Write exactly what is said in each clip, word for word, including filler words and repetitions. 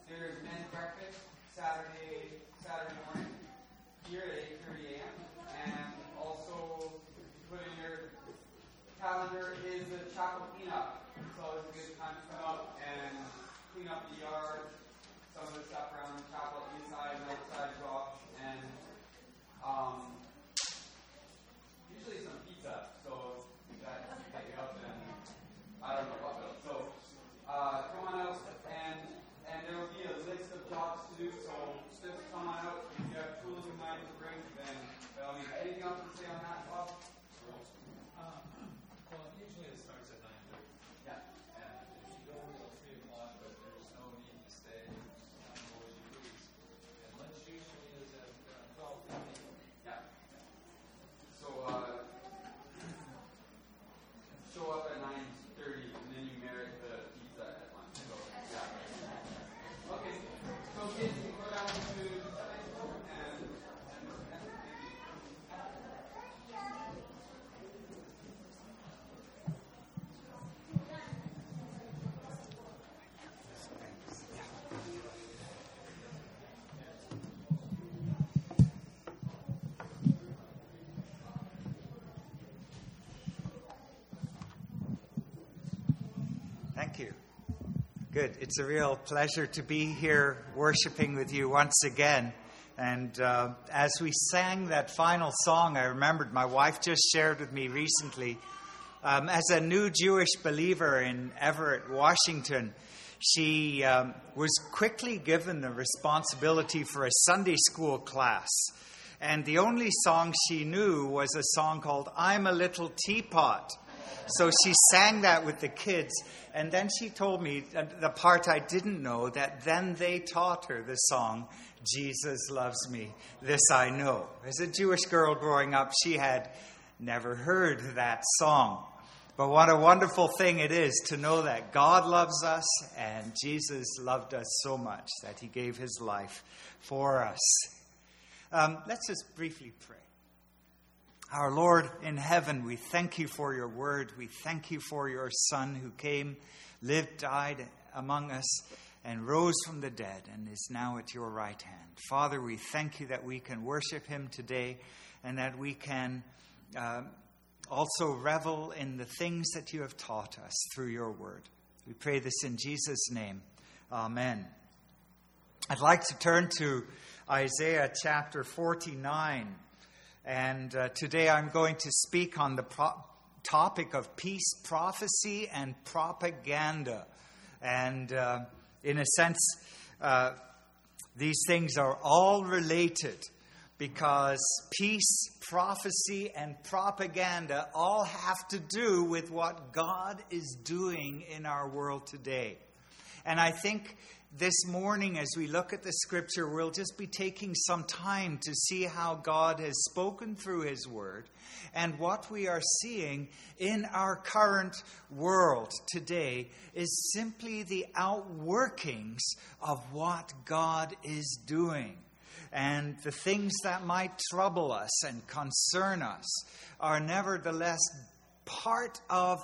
there's men's breakfast Saturday Saturday morning here at eight thirty a.m. And also, put in your calendar is the chapel cleanup. So it's a good time to come up and clean up the yard, some of the stuff around the chapel, inside and outside drops, and um, usually some pizza. So that get you up and I don't know what else. So uh, come on out, and and there will be a list of jobs to do. So just come on out. If you have tools in mind to bring, then by all means. Anything else to say on that, Bob? Um, well, usually it starts at nine thirty. Yeah. And if you go until three o'clock, but there's no need to stay, just go as you please. And lunch usually is at uh, twelve fifteen. Yeah. So uh, show up at nine thirty, and then you merit the pizza at lunch. So yeah. Okay. So kids, you go down to the Sunday school and and thank you. Thank you. Good. It's a real pleasure to be here worshiping with you once again. And uh, as we sang that final song, I remembered my wife just shared with me recently, um, as a new Jewish believer in Everett, Washington, she um, was quickly given the responsibility for a Sunday school class. And the only song she knew was a song called I'm a Little Teapot. So she sang that with the kids, and then she told me the part I didn't know, that then they taught her the song, Jesus Loves Me, This I Know. As a Jewish girl growing up, she had never heard that song. But what a wonderful thing it is to know that God loves us, and Jesus loved us so much that he gave his life for us. Um, let's just briefly pray. Our Lord in heaven, we thank you for your word. We thank you for your Son who came, lived, died among us, and rose from the dead and is now at your right hand. Father, we thank you that we can worship him today and that we can uh, also revel in the things that you have taught us through your word. We pray this in Jesus' name. Amen. I'd like to turn to Isaiah chapter forty-nine. And uh, today I'm going to speak on the pro- topic of peace prophecy and propaganda. And uh, in a sense, uh, these things are all related because peace, prophecy, and propaganda all have to do with what God is doing in our world today. And I think this morning, as we look at the scripture, we'll just be taking some time to see how God has spoken through his word and what we are seeing in our current world today is simply the outworkings of what God is doing. And the things that might trouble us and concern us are nevertheless part of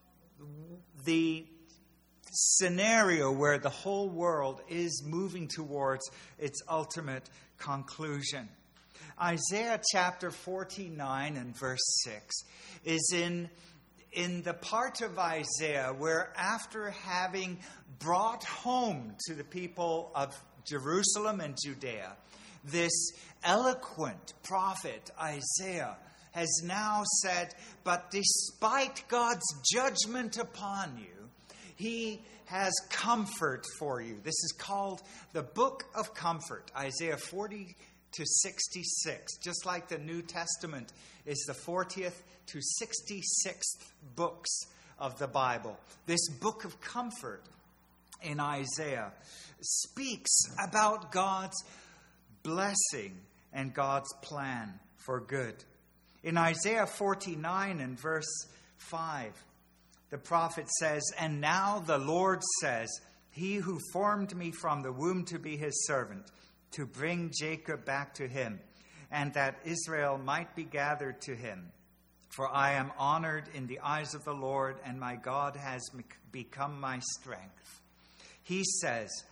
the scenario where the whole world is moving towards its ultimate conclusion. Isaiah chapter forty-nine and verse six is in, in the part of Isaiah where, after having brought home to the people of Jerusalem and Judea, this eloquent prophet Isaiah has now said, but despite God's judgment upon you, he has comfort for you. This is called the Book of Comfort, Isaiah forty to sixty-six. Just like the New Testament is the fortieth to sixty-sixth books of the Bible. This Book of Comfort in Isaiah speaks about God's blessing and God's plan for good. In Isaiah forty-nine and verse five, the prophet says, and now the Lord says, he who formed me from the womb to be his servant, to bring Jacob back to him, and that Israel might be gathered to him. For I am honored in the eyes of the Lord, and my God has become my strength. He says,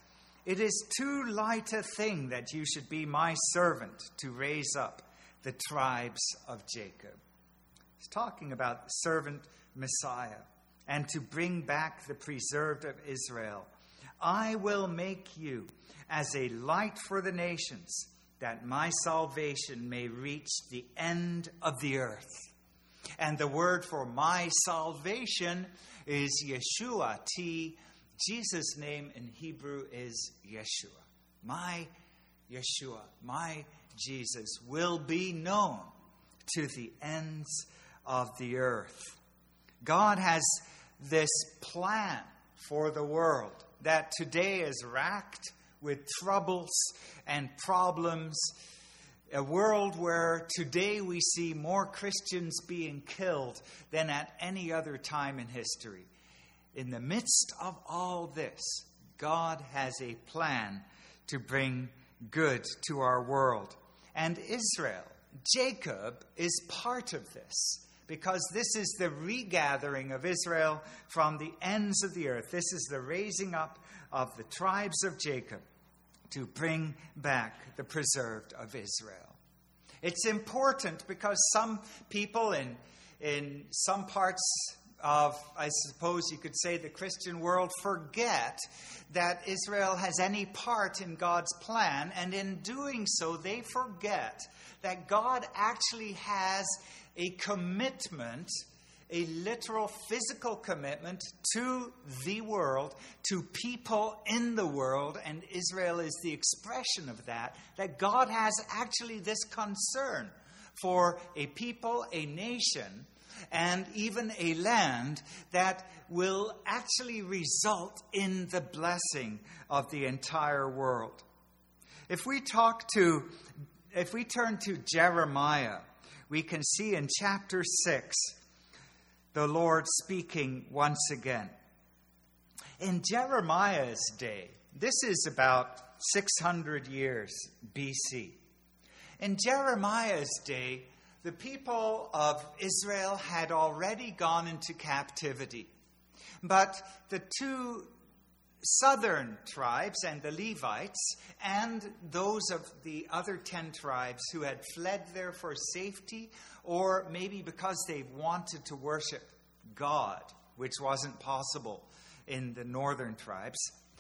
it is too light a thing that you should be my servant to raise up the tribes of Jacob. He's talking about the servant Messiah and to bring back the preserved of Israel. I will make you as a light for the nations, that my salvation may reach the end of the earth. And the word for my salvation is Yeshua. T. Jesus' name in Hebrew is Yeshua. My Yeshua, my Jesus, will be known to the ends of the earth. God has this plan for the world that today is racked with troubles and problems. A world where today we see more Christians being killed than at any other time in history. In the midst of all this, God has a plan to bring good to our world. And Israel, Jacob, is part of this, because this is the regathering of Israel from the ends of the earth. This is the raising up of the tribes of Jacob to bring back the preserved of Israel. It's important because some people in, in some parts of, I suppose you could say, the Christian world forget that Israel has any part in God's plan, and in doing so, they forget that God actually has a commitment, a literal physical commitment to the world, to people in the world, and Israel is the expression of that, that God has actually this concern for a people, a nation, and even a land that will actually result in the blessing of the entire world. If we talk to, if we turn to Jeremiah, we can see in chapter six, the Lord speaking once again. In Jeremiah's day, this is about six hundred years B C. In Jeremiah's day, the people of Israel had already gone into captivity. But the two southern tribes and the Levites and those of the other ten tribes who had fled there for safety, or maybe because they wanted to worship God, which wasn't possible in the northern tribes,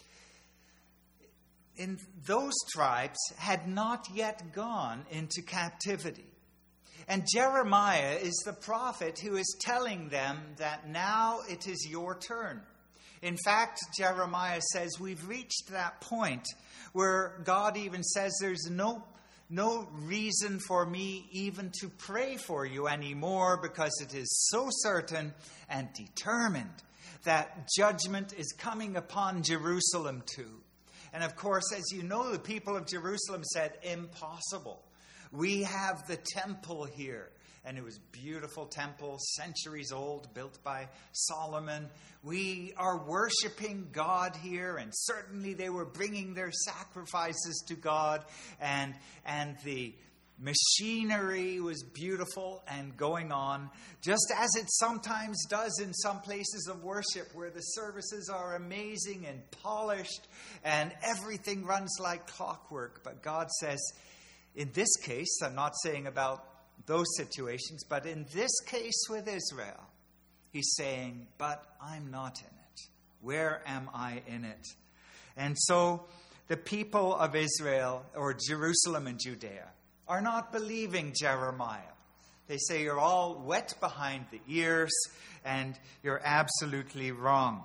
in those tribes had not yet gone into captivity. And Jeremiah is the prophet who is telling them that now it is your turn. In fact, Jeremiah says we've reached that point where God even says there's no, no reason for me even to pray for you anymore, because it is so certain and determined that judgment is coming upon Jerusalem too. And of course, as you know, the people of Jerusalem said, impossible. We have the temple here. And it was a beautiful temple, centuries old, built by Solomon. We are worshiping God here, and certainly they were bringing their sacrifices to God, and, and the machinery was beautiful and going on, just as it sometimes does in some places of worship where the services are amazing and polished and everything runs like clockwork. But God says, in this case, I'm not saying about those situations, but in this case with Israel, he's saying, but I'm not in it. Where am I in it? And so the people of Israel, or Jerusalem and Judea, are not believing Jeremiah. They say you're all wet behind the ears and you're absolutely wrong.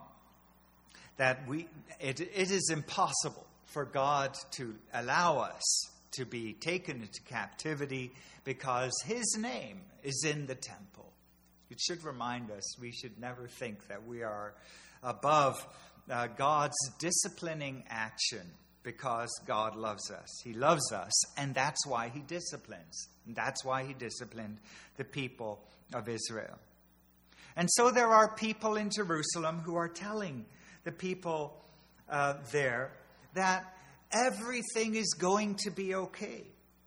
That we it, it is impossible for God to allow us to be taken into captivity because his name is in the temple. It should remind us we should never think that we are above uh, God's disciplining action because God loves us. He loves us, and that's why he disciplines. And that's why he disciplined the people of Israel. And so there are people in Jerusalem who are telling the people uh, there that everything is going to be okay.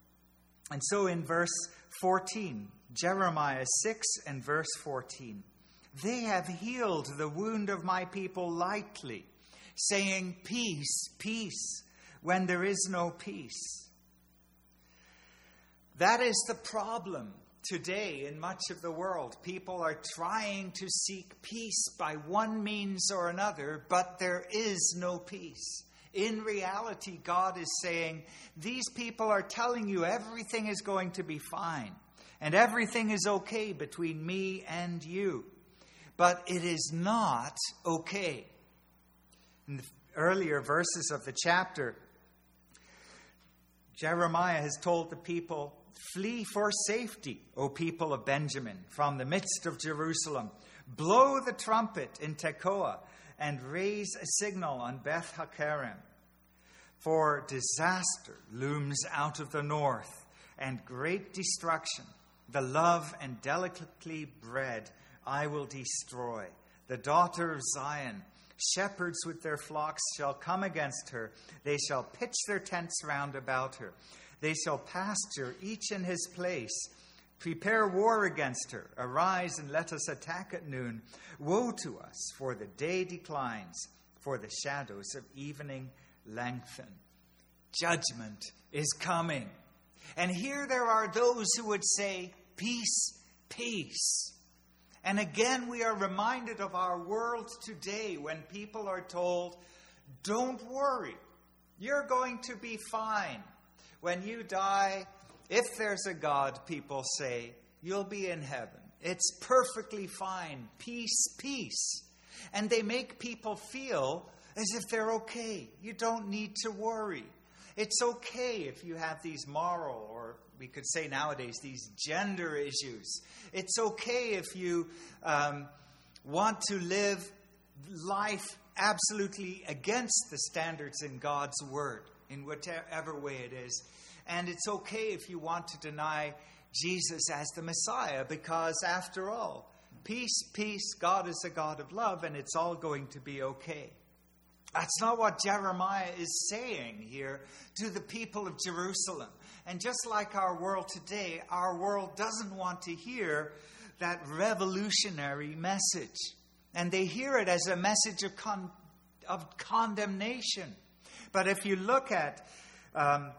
And so in verse fourteen, Jeremiah six and verse fourteen, they have healed the wound of my people lightly, saying, peace, peace. when there is no peace. That is the problem today in much of the world. People are trying to seek peace by one means or another, but there is no peace. In reality, God is saying, these people are telling you everything is going to be fine and everything is okay between me and you. But it is not okay. In the earlier verses of the chapter, Jeremiah has told the people, flee for safety, O people of Benjamin, from the midst of Jerusalem. Blow the trumpet in Tekoa and raise a signal on Beth Hakkerem. For disaster looms out of the north, and great destruction. The love and delicately bred I will destroy. The daughter of Zion, shepherds with their flocks shall come against her. They shall pitch their tents round about her. They shall pasture each in his place. Prepare war against her. Arise and let us attack at noon. Woe to us, for the day declines, for the shadows of evening lengthen. Judgment is coming. And here there are those who would say, peace, peace. And again we are reminded of our world today when people are told, don't worry, you're going to be fine. When you die, if there's a God, people say, you'll be in heaven. It's perfectly fine. Peace, peace. And they make people feel as if they're okay. You don't need to worry. It's okay if you have these moral, or we could say nowadays, these gender issues. It's okay if you um, want to live life absolutely against the standards in God's Word, in whatever way it is. And it's okay if you want to deny Jesus as the Messiah, because after all, peace, peace, God is a God of love, and it's all going to be okay. That's not what Jeremiah is saying here to the people of Jerusalem. And just like our world today, our world doesn't want to hear that revolutionary message. And they hear it as a message of, con- of condemnation. But if you look at um,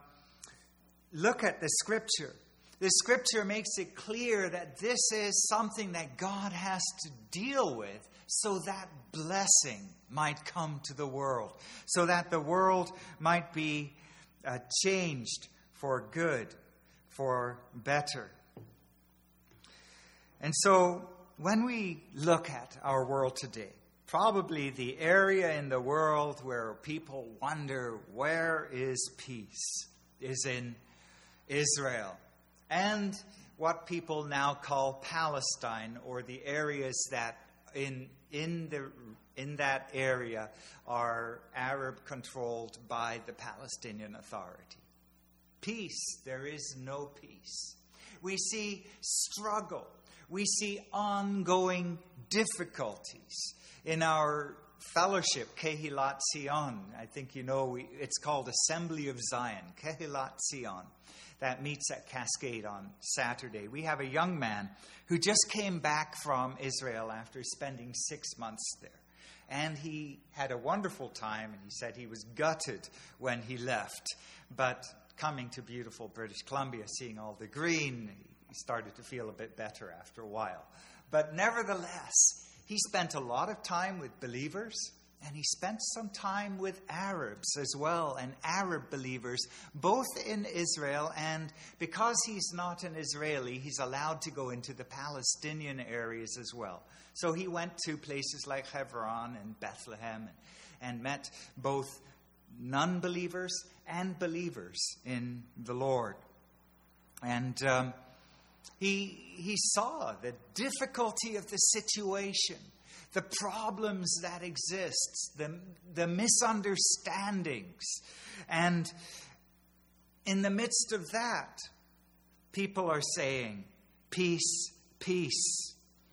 look at the Scripture, the Scripture makes it clear that this is something that God has to deal with so that blessing might come to the world, so that the world might be uh, changed for good, for better. And so when we look at our world today, probably the area in the world where people wonder where is peace is in Israel and what people now call Palestine, or the areas that in in the in that area are Arab controlled by the Palestinian Authority. Peace, there is no peace. We see struggle. We see ongoing difficulties in our fellowship, Kehilat Zion. I think you know we, it's called Assembly of Zion, Kehilat Zion, that meets at Cascade on Saturday. We have a young man who just came back from Israel after spending six months there. And he had a wonderful time, and he said he was gutted when he left. But coming to beautiful British Columbia, seeing all the green, he started to feel a bit better after a while. But nevertheless, he spent a lot of time with believers, and he spent some time with Arabs as well, and Arab believers, both in Israel, and because he's not an Israeli, he's allowed to go into the Palestinian areas as well. So he went to places like Hebron and Bethlehem and, and met both non-believers and believers in the Lord. And um, he he saw the difficulty of the situation, the problems that exist, the, the misunderstandings. And in the midst of that, people are saying, peace, peace.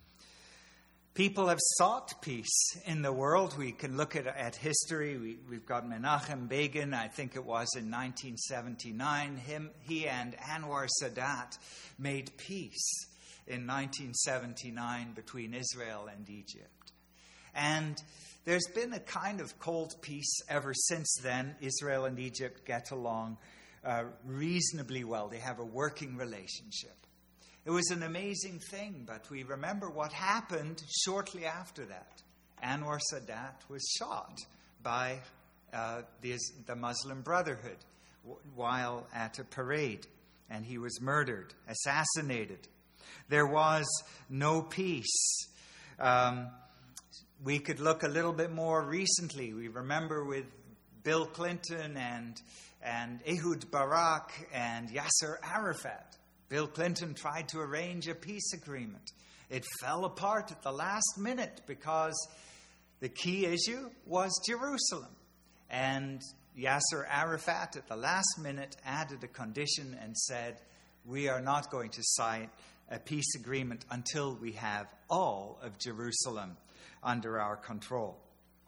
People have sought peace in the world. We can look at, at history. We, we've got Menachem Begin, I think it was in nineteen seventy-nine. Him, he and Anwar Sadat made peace in nineteen seventy-nine between Israel and Egypt. And there's been a kind of cold peace ever since then. Israel and Egypt get along uh, reasonably well. They have a working relationship. It was an amazing thing, but we remember what happened shortly after that. Anwar Sadat was shot by uh, the, the Muslim Brotherhood w- while at a parade, and he was murdered, assassinated. There was no peace. Um, we could look a little bit more recently. We remember with Bill Clinton and, and Ehud Barak and Yasser Arafat. Bill Clinton tried to arrange a peace agreement. It fell apart at the last minute because the key issue was Jerusalem. And Yasser Arafat at the last minute added a condition and said, we are not going to sign a peace agreement until we have all of Jerusalem under our control.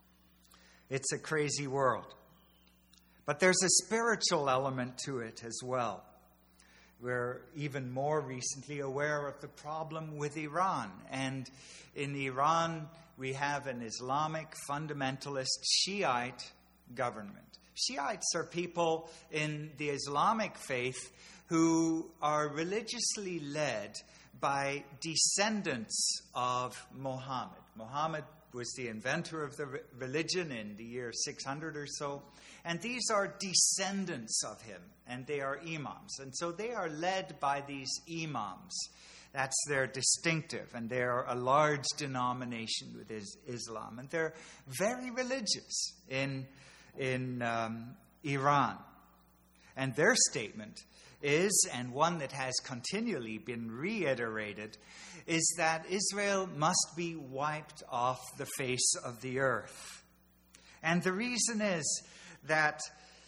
It's a crazy world. But there's a spiritual element to it as well. We're even more recently aware of the problem with Iran. And in Iran, we have an Islamic fundamentalist Shiite government. Shiites are people in the Islamic faith who are religiously led by descendants of Muhammad. Muhammad was the inventor of the re- religion in the year six hundred or so. And these are descendants of him, and they are imams. And so they are led by these imams. That's their distinctive, and they are a large denomination with Islam. And they're very religious in, in um, Iran. And their statement is, and one that has continually been reiterated, is that Israel must be wiped off the face of the earth. And the reason is that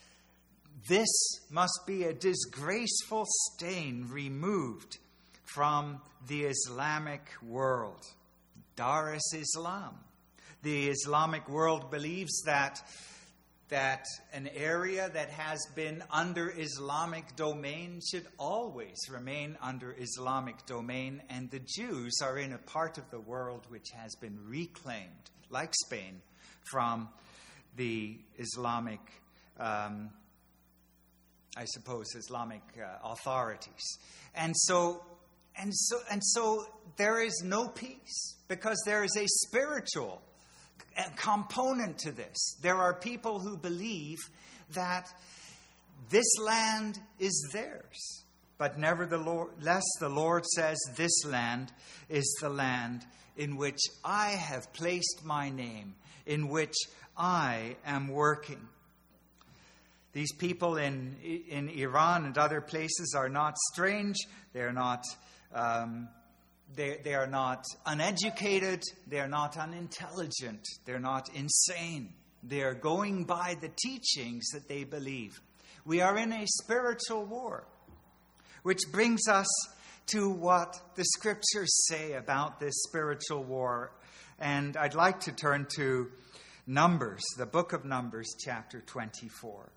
this must be a disgraceful stain removed from the Islamic world. Dar es Islam. The Islamic world believes that that an area that has been under Islamic domain should always remain under Islamic domain, and the Jews are in a part of the world which has been reclaimed, like Spain, from the Islamic, um, I suppose, Islamic uh, authorities. And so, and so, and so there is no peace because there is a spiritual component to this. There are people who believe that this land is theirs. But nevertheless, the Lord says, this land is the land in which I have placed my name, in which I am working. These people in, in Iran and other places are not strange. They're not... Um, They, they are not uneducated. They are not unintelligent. They're not insane. They are going by the teachings that they believe. We are in a spiritual war, which brings us to what the scriptures say about this spiritual war. And I'd like to turn to Numbers, the book of Numbers, chapter twenty-four.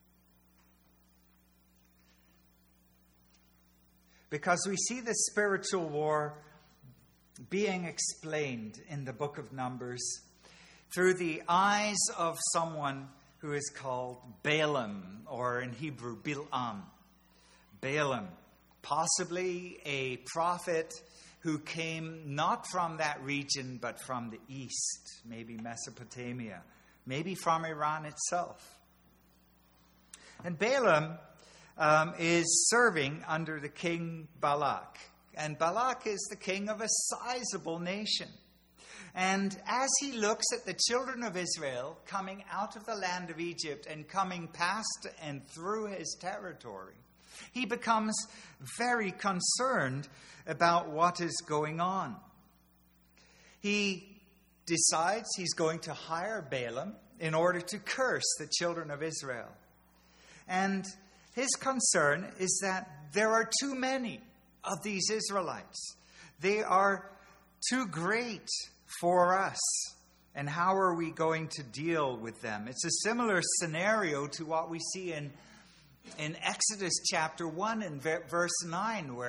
Because we see the spiritual war being explained in the book of Numbers through the eyes of someone who is called Balaam, or in Hebrew, Bil'am. Balaam, possibly a prophet who came not from that region, but from the east, maybe Mesopotamia, maybe from Iran itself. And Balaam Um, is serving under the king Balak. And Balak is the king of a sizable nation. And as he looks at the children of Israel coming out of the land of Egypt and coming past and through his territory, he becomes very concerned about what is going on. He decides he's going to hire Balaam in order to curse the children of Israel. And his concern is that there are too many of these Israelites. They are too great for us. And how are we going to deal with them? It's a similar scenario to what we see in, in Exodus chapter one and verse nine, where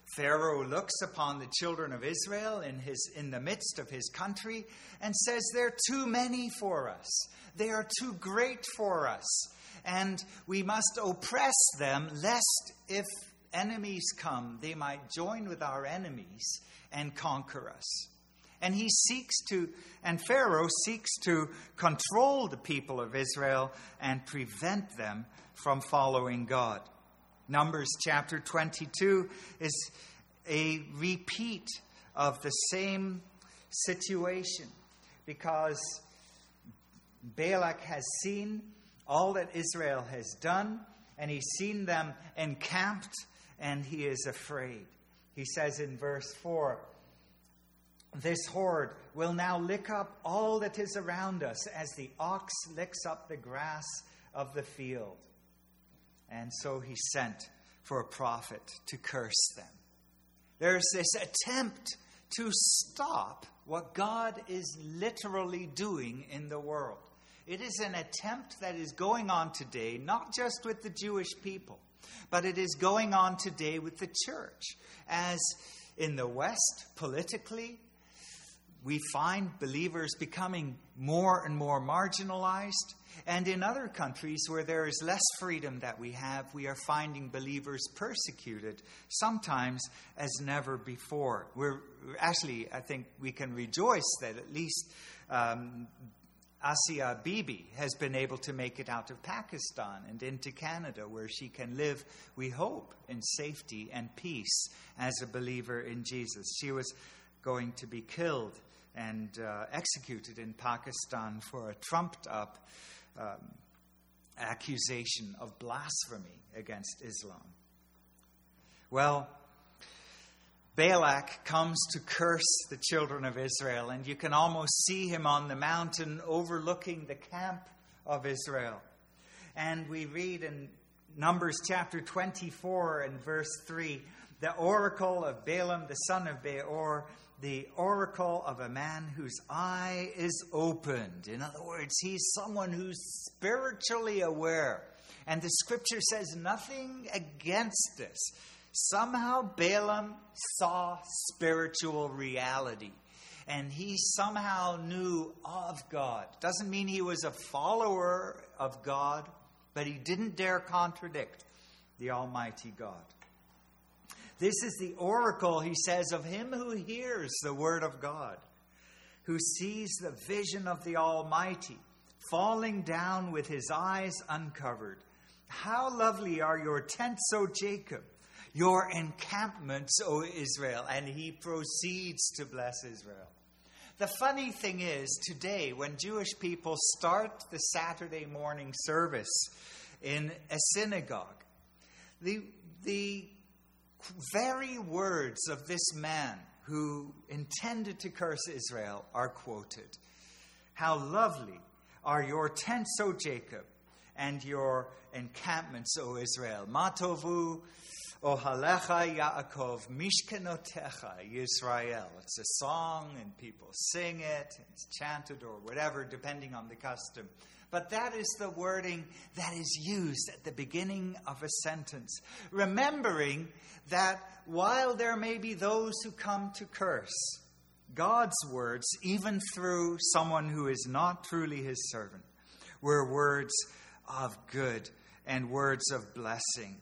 Pharaoh looks upon the children of Israel in his in the midst of his country and says, they're too many for us. They are too great for us. And we must oppress them, lest if enemies come, they might join with our enemies and conquer us. And he seeks to, and Pharaoh seeks to control the people of Israel and prevent them from following God. Numbers chapter twenty-two is a repeat of the same situation, because Balak has seen all that Israel has done, and he's seen them encamped, and he is afraid. He says in verse four, this horde will now lick up all that is around us as the ox licks up the grass of the field. And so he sent for a prophet to curse them. There's this attempt to stop what God is literally doing in the world. It is an attempt that is going on today, not just with the Jewish people, but it is going on today with the church. As in the West, politically, we find believers becoming more and more marginalized. And in other countries where there is less freedom that we have, we are finding believers persecuted, sometimes as never before. We're actually, I think we can rejoice that at least um, Asia Bibi has been able to make it out of Pakistan and into Canada, where she can live, we hope, in safety and peace as a believer in Jesus. She was going to be killed and uh, executed in Pakistan for a trumped-up um, accusation of blasphemy against Islam. Well, Balak comes to curse the children of Israel, and you can almost see him on the mountain overlooking the camp of Israel. And we read in Numbers chapter twenty-four and verse three, the oracle of Balaam, the son of Beor, the oracle of a man whose eye is opened. In other words, he's someone who's spiritually aware. And the scripture says nothing against this. Somehow Balaam saw spiritual reality. And he somehow knew of God. Doesn't mean he was a follower of God, but he didn't dare contradict the Almighty God. This is the oracle, he says, of him who hears the word of God, who sees the vision of the Almighty, falling down with his eyes uncovered. How lovely are your tents, O Jacob, your encampments, O Israel. And he proceeds to bless Israel. The funny thing is, today, when Jewish people start the Saturday morning service in a synagogue, the the very words of this man who intended to curse Israel are quoted. How lovely are your tents, O Jacob, and your encampments, O Israel. Matovu ohalecha Yaakov, mishkenotecha Yisrael. It's a song and people sing it, it's chanted or whatever, depending on the custom. But that is the wording that is used at the beginning of a sentence. Remembering that while there may be those who come to curse, God's words, even through someone who is not truly his servant, were words of good and words of blessing.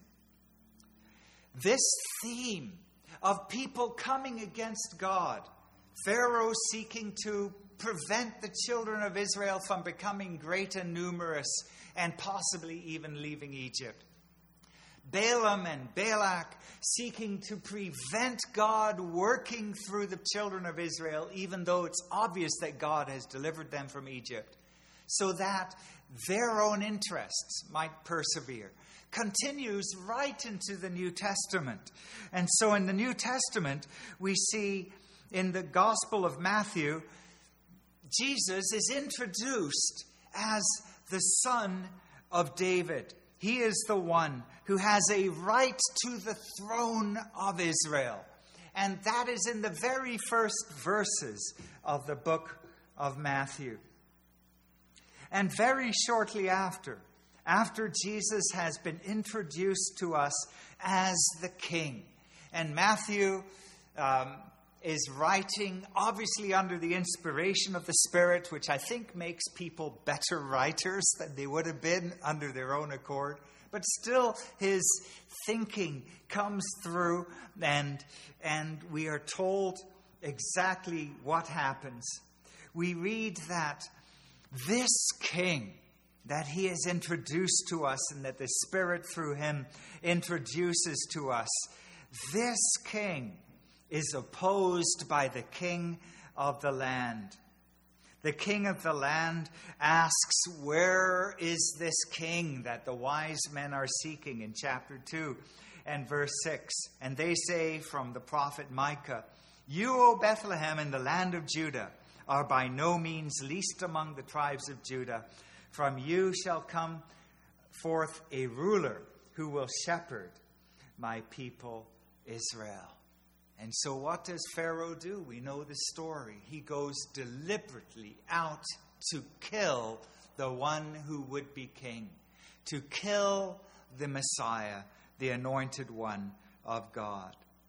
This theme of people coming against God, Pharaoh seeking to prevent the children of Israel from becoming great and numerous and possibly even leaving Egypt. Balaam and Balak seeking to prevent God working through the children of Israel, even though it's obvious that God has delivered them from Egypt, so that their own interests might persevere, continues right into the New Testament. And so in the New Testament, we see in the Gospel of Matthew, Jesus is introduced as the son of David. He is the one who has a right to the throne of Israel. And that is in the very first verses of the book of Matthew. And very shortly after, after Jesus has been introduced to us as the King, And Matthew um, is writing, obviously under the inspiration of the Spirit, which I think makes people better writers than they would have been under their own accord. But still, his thinking comes through, and, and we are told exactly what happens. We read that this king that he has introduced to us and that the Spirit through him introduces to us, this king is opposed by the king of the land. The king of the land asks, where is this king that the wise men are seeking, in chapter two and verse six? And they say from the prophet Micah, you, O Bethlehem, in the land of Judah, are by no means least among the tribes of Judah. From you shall come forth a ruler who will shepherd my people Israel. And so what does Pharaoh do? We know the story. He goes deliberately out to kill the one who would be king, to kill the Messiah, the anointed one of God.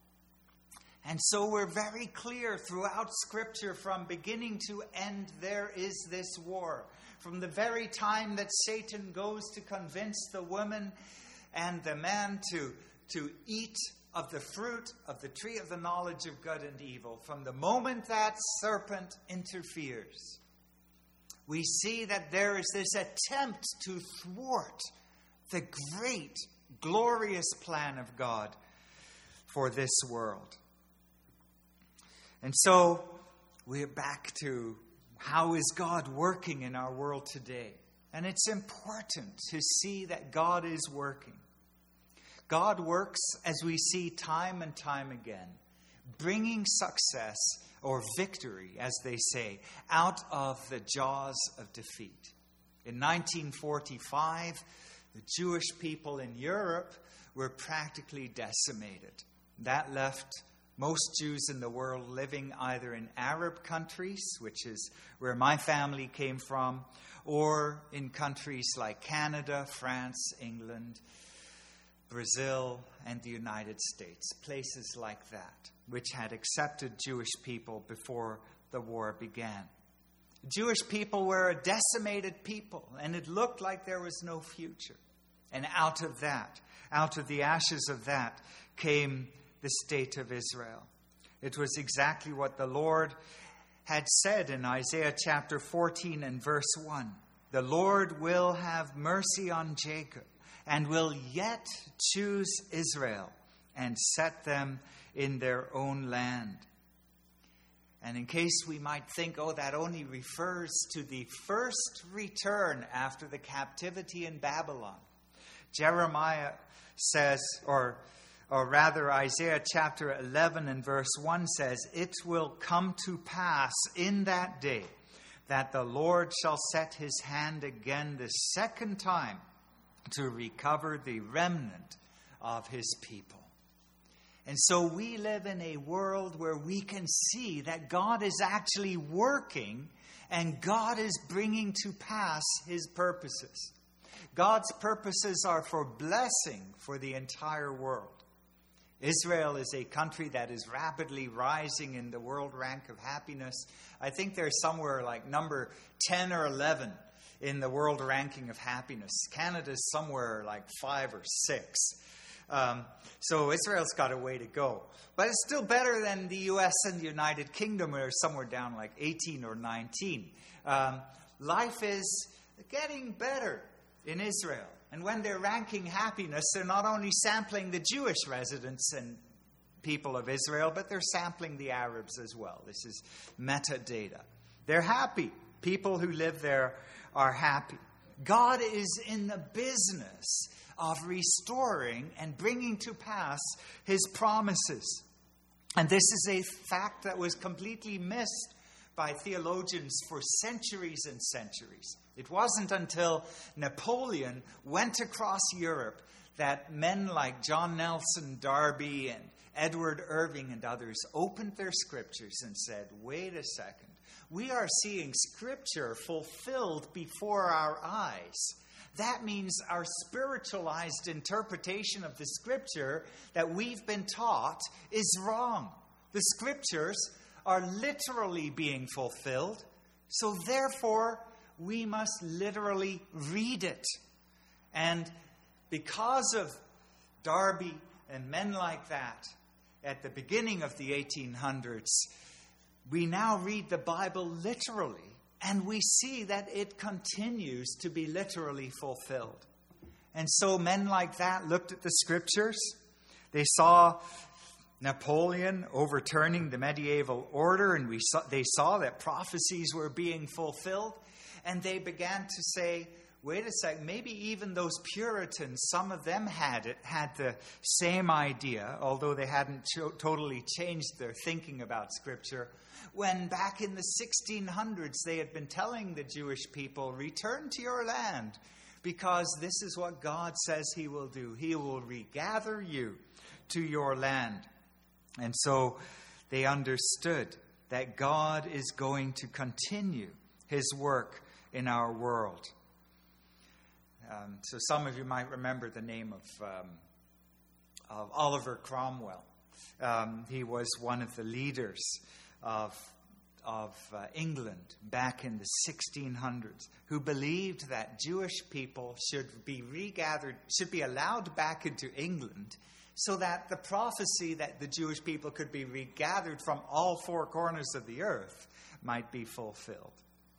And so we're very clear throughout Scripture, from beginning to end, there is this war. From the very time that Satan goes to convince the woman and the man to, to eat of the fruit of the tree of the knowledge of good and evil, from the moment that serpent interferes, we see that there is this attempt to thwart the great, glorious plan of God for this world. And so we're back to, how is God working in our world today? And it's important to see that God is working. God works, as we see time and time again, bringing success or victory, as they say, out of the jaws of defeat. In nineteen forty-five, the Jewish people in Europe were practically decimated. That left most Jews in the world living either in Arab countries, which is where my family came from, or in countries like Canada, France, England, Brazil, and the United States, places like that, which had accepted Jewish people before the war began. Jewish people were a decimated people, and it looked like there was no future. And out of that, out of the ashes of that, came the state of Israel. It was exactly what the Lord had said in Isaiah chapter fourteen and verse one. The Lord will have mercy on Jacob, and will yet choose Israel and set them in their own land. And in case we might think, oh, that only refers to the first return after the captivity in Babylon, Jeremiah says, or, or rather Isaiah chapter eleven and verse one says, it will come to pass in that day that the Lord shall set his hand again the second time to recover the remnant of his people. And so we live in a world where we can see that God is actually working and God is bringing to pass his purposes. God's purposes are for blessing for the entire world. Israel is a country that is rapidly rising in the world rank of happiness. I think they're somewhere like number ten or eleven in the world ranking of happiness. Canada's somewhere like five or six. Um, so Israel's got a way to go. But it's still better than the U S and the United Kingdom, where it's somewhere down like eighteen or nineteen. Um, life is getting better in Israel. And when they're ranking happiness, they're not only sampling the Jewish residents and people of Israel, but they're sampling the Arabs as well. This is metadata. They're happy. People who live there are happy. God is in the business of restoring and bringing to pass his promises. And this is a fact that was completely missed by theologians for centuries and centuries. It wasn't until Napoleon went across Europe that men like John Nelson Darby and Edward Irving and others opened their scriptures and said, wait a second, we are seeing scripture fulfilled before our eyes. that means our spiritualized interpretation of the Scripture that we've been taught is wrong. The Scriptures are literally being fulfilled, so therefore we must literally read it. And because of Darby and men like that, at the beginning of the eighteen hundreds, we now read the Bible literally, and we see that it continues to be literally fulfilled. And so men like that looked at the Scriptures. They saw Napoleon overturning the medieval order, and we saw, they saw that prophecies were being fulfilled. And they began to say, wait a sec, maybe even those Puritans, some of them had it, had the same idea, although they hadn't cho- totally changed their thinking about Scripture, when back in the sixteen hundreds they had been telling the Jewish people, return to your land, because this is what God says he will do. He will regather you to your land. And so they understood that God is going to continue his work in our world. Um, so some of you might remember the name of, um, of Oliver Cromwell. Um, he was one of the leaders of, of uh, England back in the sixteen hundreds, who believed that Jewish people should be regathered, should be allowed back into England, so that the prophecy that the Jewish people could be regathered from all four corners of the earth might be fulfilled.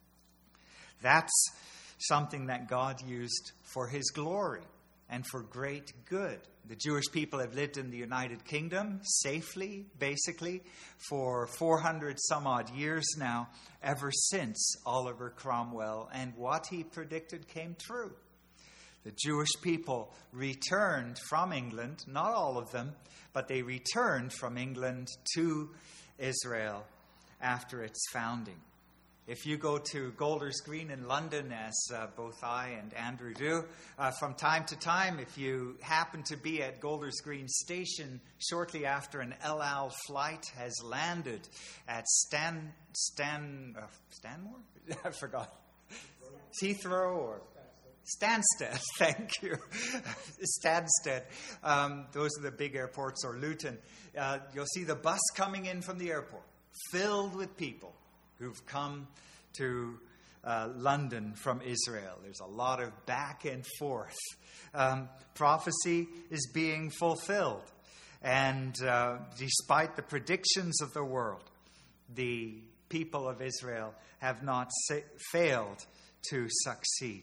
That's something that God used for his glory and for great good. The Jewish people have lived in the United Kingdom safely, basically, for four hundred some odd years now, ever since Oliver Cromwell, and what he predicted came true. The Jewish people returned from England, not all of them, but they returned from England to Israel after its founding. If you go to Golders Green in London, as uh, both I and Andrew do, uh, from time to time, if you happen to be at Golders Green Station shortly after an El Al flight has landed at Stan, Stan, uh, Stanmore? I forgot. Heathrow or Stansted, thank you. Stansted. Um, those are the big airports, or Luton. Uh, you'll see the bus coming in from the airport, filled with people who've come to uh, London from Israel. There's a lot of back and forth. Um, prophecy is being fulfilled. And uh, despite the predictions of the world, the people of Israel have not sa- failed to succeed.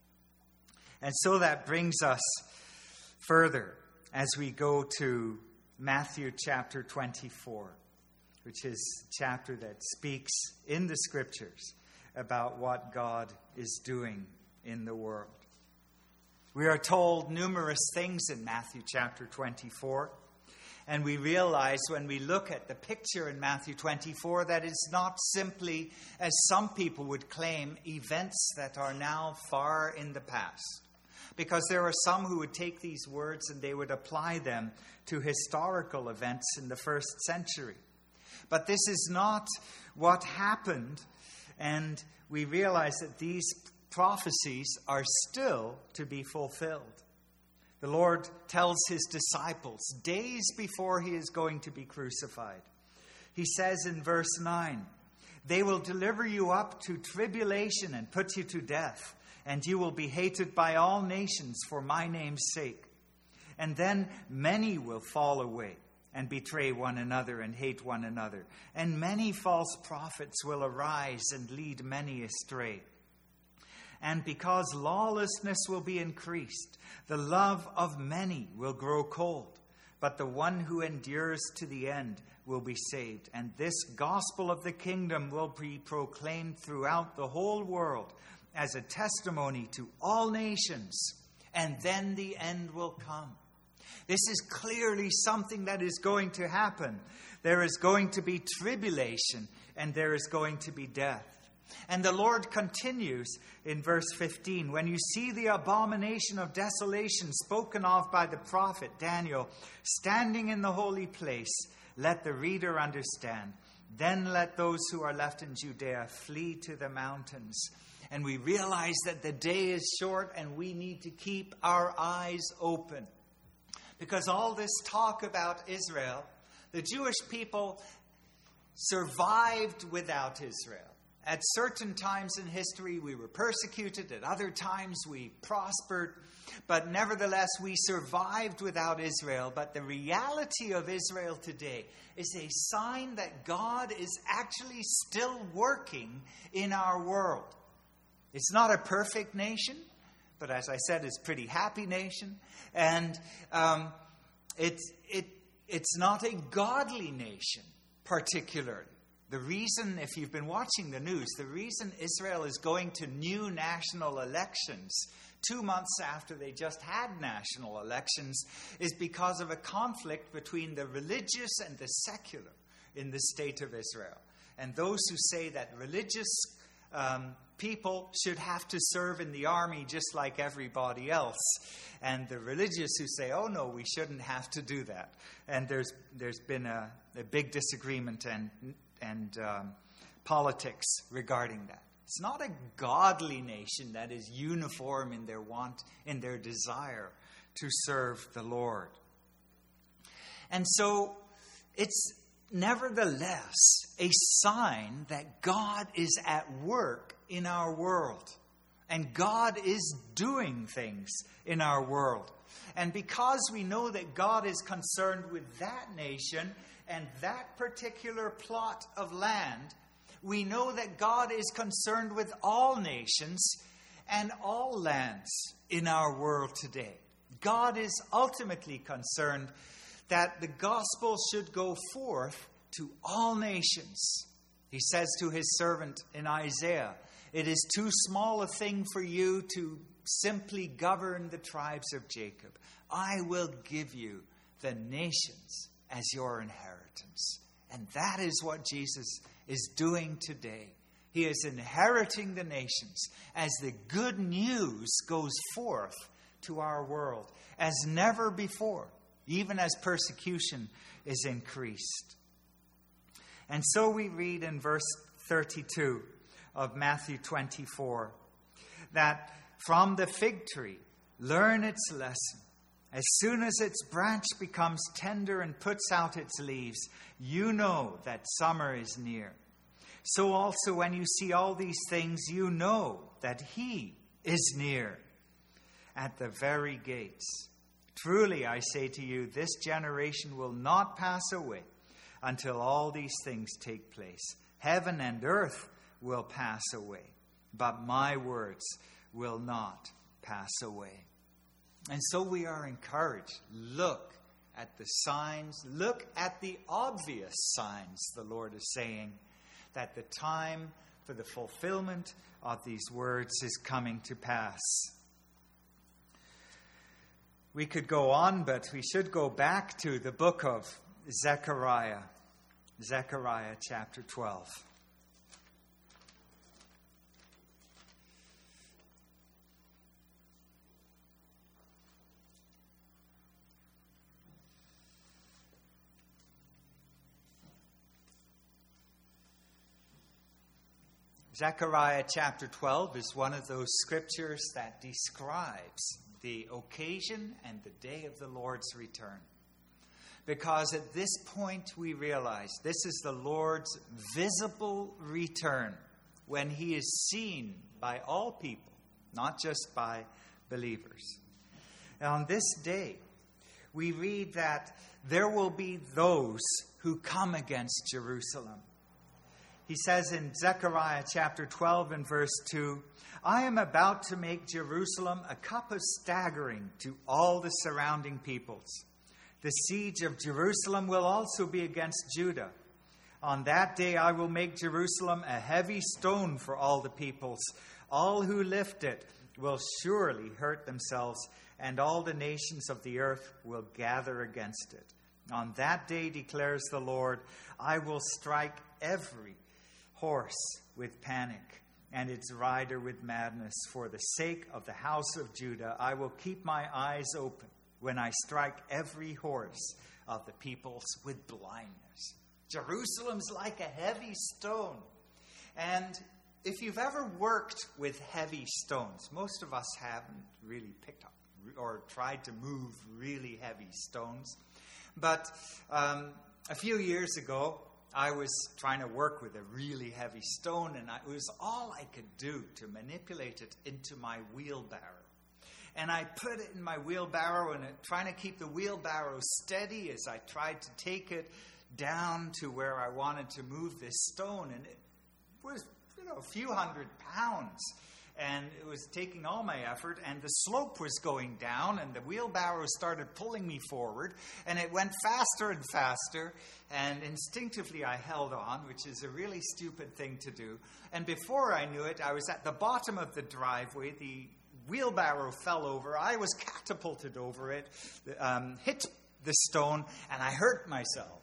And so that brings us further as we go to Matthew chapter twenty-four, which is a chapter that speaks in the Scriptures about what God is doing in the world. We are told numerous things in Matthew chapter twenty-four, and we realize when we look at the picture in Matthew twenty-four that it's not simply, as some people would claim, events that are now far in the past. Because there are some who would take these words and they would apply them to historical events in the first century. But this is not what happened, and we realize that these prophecies are still to be fulfilled. The Lord tells his disciples days before he is going to be crucified. He says in verse nine, "They will deliver you up to tribulation and put you to death, and you will be hated by all nations for my name's sake. And then many will fall away and betray one another and hate one another. And many false prophets will arise and lead many astray. And because lawlessness will be increased, the love of many will grow cold. But the one who endures to the end will be saved. And this gospel of the kingdom will be proclaimed throughout the whole world as a testimony to all nations, and then the end will come." This is clearly something that is going to happen. There is going to be tribulation, and there is going to be death. And the Lord continues in verse fifteen, "When you see the abomination of desolation spoken of by the prophet Daniel standing in the holy place, let the reader understand. Then let those who are left in Judea flee to the mountains. And we realize that the day is short and we need to keep our eyes open. Because all this talk about Israel, the Jewish people survived without Israel. At certain times in history, we were persecuted. At other times, we prospered. But nevertheless, we survived without Israel. But the reality of Israel today is a sign that God is actually still working in our world. It's not a perfect nation, but as I said, it's a pretty happy nation. And um, it's, it, it's not a godly nation, particularly. The reason, if you've been watching the news, the reason Israel is going to new national elections two months after they just had national elections is because of a conflict between the religious and the secular in the state of Israel. And those who say that religious um, people should have to serve in the army just like everybody else. And the religious who say, oh no, we shouldn't have to do that. And there's there's been a, a big disagreement and and um, politics regarding that. It's not a godly nation that is uniform in their want, in their desire to serve the Lord. And so it's nevertheless a sign that God is at work in our world. And God is doing things in our world. And because we know that God is concerned with that nation and that particular plot of land, we know that God is concerned with all nations and all lands in our world today. God is ultimately concerned that the gospel should go forth to all nations. He says to his servant in Isaiah, it is too small a thing for you to simply govern the tribes of Jacob. I will give you the nations as your inheritance. And that is what Jesus is doing today. He is inheriting the nations as the good news goes forth to our world as never before, even as persecution is increased. And so we read in verse thirty-two of Matthew twenty-four that from the fig tree, learn its lesson. As soon as its branch becomes tender and puts out its leaves, you know that summer is near. So also when you see all these things, you know that he is near at the very gates. Truly, I say to you, this generation will not pass away until all these things take place. Heaven and earth will pass away, but my words will not pass away. And so we are encouraged. Look at the signs. Look at the obvious signs, the Lord is saying, that the time for the fulfillment of these words is coming to pass. We could go on, but we should go back to the book of Zechariah. Zechariah chapter twelve. Zechariah chapter twelve is one of those scriptures that describes the occasion and the day of the Lord's return. Because at this point we realize this is the Lord's visible return when he is seen by all people, not just by believers. And on this day, we read that there will be those who come against Jerusalem. He says in Zechariah chapter twelve and verse two, I am about to make Jerusalem a cup of staggering to all the surrounding peoples. The siege of Jerusalem will also be against Judah. On that day I will make Jerusalem a heavy stone for all the peoples. All who lift it will surely hurt themselves, and all the nations of the earth will gather against it. On that day, declares the Lord, I will strike every horse with panic and its rider with madness. For the sake of the house of Judah, I will keep my eyes open when I strike every horse of the peoples with blindness. Jerusalem's like a heavy stone. And if you've ever worked with heavy stones, most of us haven't really picked up or tried to move really heavy stones. But um, a few years ago, I was trying to work with a really heavy stone, and I, it was all I could do to manipulate it into my wheelbarrow. And I put it in my wheelbarrow, and it, trying to keep the wheelbarrow steady as I tried to take it down to where I wanted to move this stone. And it was, you know, a few hundred pounds. And it was taking all my effort, and the slope was going down, and the wheelbarrow started pulling me forward, and it went faster and faster, and instinctively I held on, which is a really stupid thing to do. And before I knew it, I was at the bottom of the driveway. The wheelbarrow fell over. I was catapulted over it, um, hit the stone, and I hurt myself.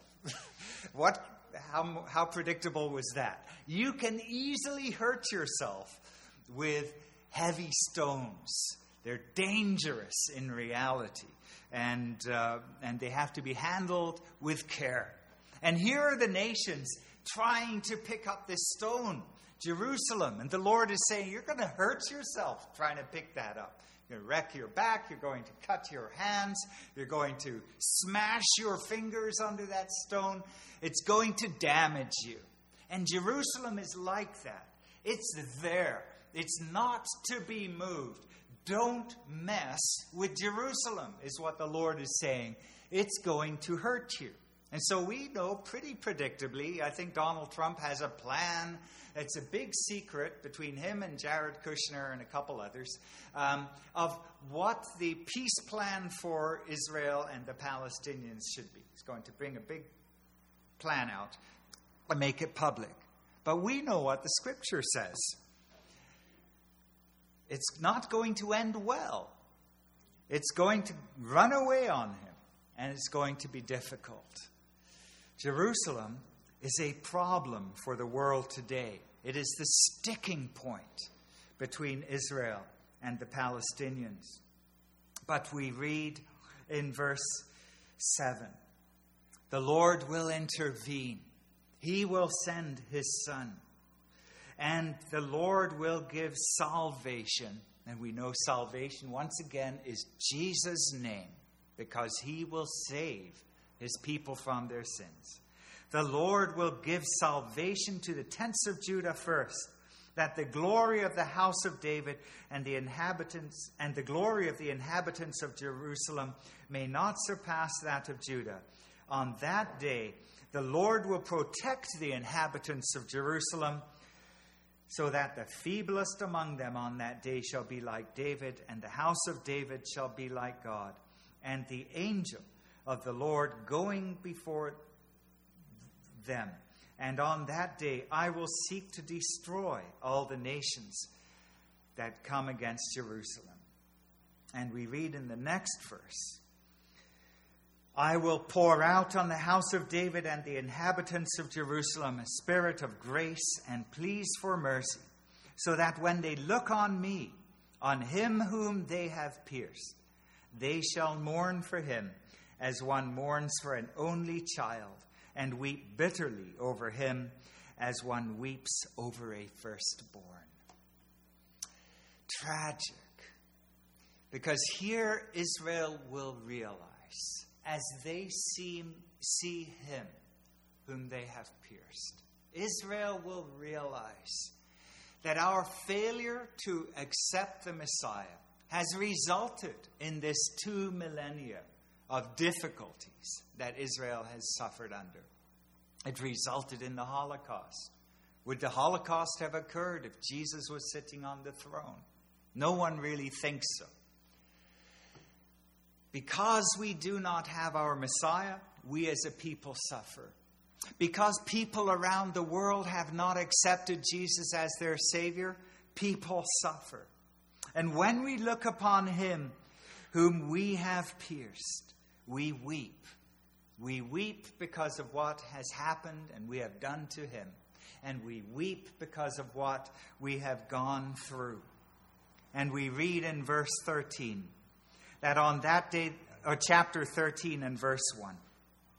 What? How, how predictable was that? You can easily hurt yourself with heavy stones. They're dangerous in reality, and uh, and they have to be handled with care. And here are the nations trying to pick up this stone, Jerusalem, and the Lord is saying, you're going to hurt yourself trying to pick that up. You're going to wreck your back, you're going to cut your hands, you're going to smash your fingers under that stone. It's going to damage you. And Jerusalem is like that. It's there. It's not to be moved. Don't mess with Jerusalem, is what the Lord is saying. It's going to hurt you. And so we know pretty predictably, I think Donald Trump has a plan. It's a big secret between him and Jared Kushner and a couple others um, of what the peace plan for Israel and the Palestinians should be. He's going to bring a big plan out and make it public. But we know what the Scripture says. It's not going to end well. It's going to run away on him, and it's going to be difficult. Jerusalem is a problem for the world today. It is the sticking point between Israel and the Palestinians. But we read in verse seven, the Lord will intervene. He will send his Son. And the Lord will give salvation. And we know salvation, once again, is Jesus' name, because he will save his people from their sins. The Lord will give salvation to the tents of Judah first, that the glory of the house of David and the inhabitants and the glory of the inhabitants of Jerusalem may not surpass that of Judah. On that day, the Lord will protect the inhabitants of Jerusalem, so that the feeblest among them on that day shall be like David, and the house of David shall be like God, and the angel of the Lord going before them. And on that day I will seek to destroy all the nations that come against Jerusalem. And we read in the next verse, I will pour out on the house of David and the inhabitants of Jerusalem a spirit of grace and pleas for mercy, so that when they look on me, on him whom they have pierced, they shall mourn for him as one mourns for an only child, and weep bitterly over him as one weeps over a firstborn. Tragic. Because here Israel will realize, as they see, see him whom they have pierced, Israel will realize that our failure to accept the Messiah has resulted in this two millennia of difficulties that Israel has suffered under. It resulted in the Holocaust. Would the Holocaust have occurred if Jesus was sitting on the throne? No one really thinks so. Because we do not have our Messiah, we as a people suffer. Because people around the world have not accepted Jesus as their Savior, people suffer. And when we look upon him whom we have pierced, we weep. We weep because of what has happened and we have done to him. And we weep because of what we have gone through. And we read in verse thirteen, that on that day, or chapter thirteen and verse one,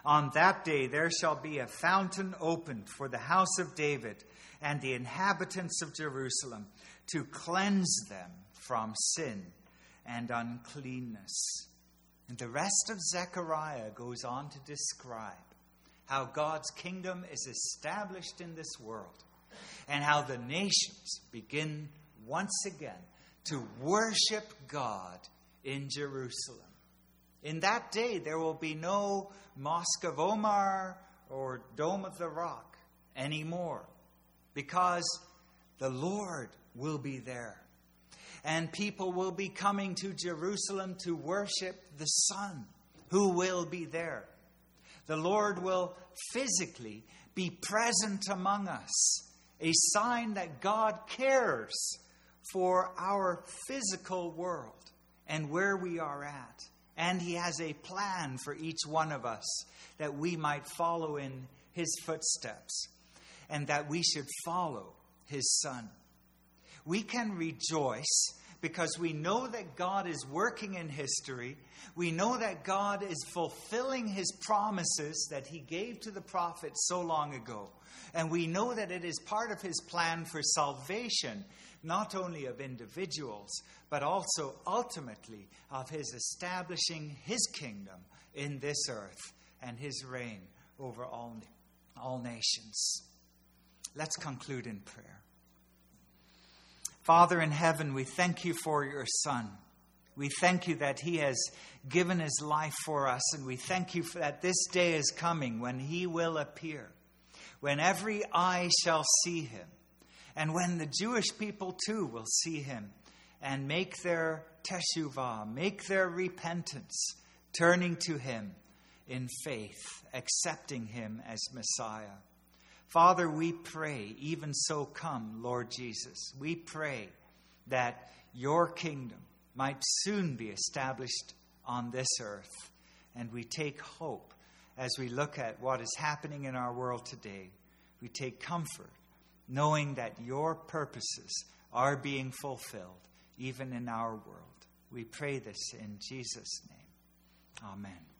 On that day there shall be a fountain opened for the house of David and the inhabitants of Jerusalem, to cleanse them from sin and uncleanness. And the rest of Zechariah goes on to describe how God's kingdom is established in this world, and how the nations begin once again to worship God in Jerusalem. In that day, there will be no Mosque of Omar or Dome of the Rock anymore, because the Lord will be there. And people will be coming to Jerusalem to worship the Son, who will be there. The Lord will physically be present among us, a sign that God cares for our physical world and where we are at. And He has a plan for each one of us, that we might follow in His footsteps, and that we should follow His Son. We can rejoice because we know that God is working in history. We know that God is fulfilling His promises that He gave to the prophets so long ago. And we know that it is part of His plan for salvation, not only of individuals, but also ultimately of His establishing His kingdom in this earth and His reign over all, all nations. Let's conclude in prayer. Father in heaven, we thank You for Your Son. We thank You that He has given His life for us, and we thank You for that this day is coming when He will appear, when every eye shall see Him, and when the Jewish people too will see Him and make their teshuvah, make their repentance, turning to Him in faith, accepting Him as Messiah. Father, we pray, even so come, Lord Jesus. We pray that Your kingdom might soon be established on this earth. And we take hope as we look at what is happening in our world today. We take comfort knowing that Your purposes are being fulfilled even in our world. We pray this in Jesus' name. Amen.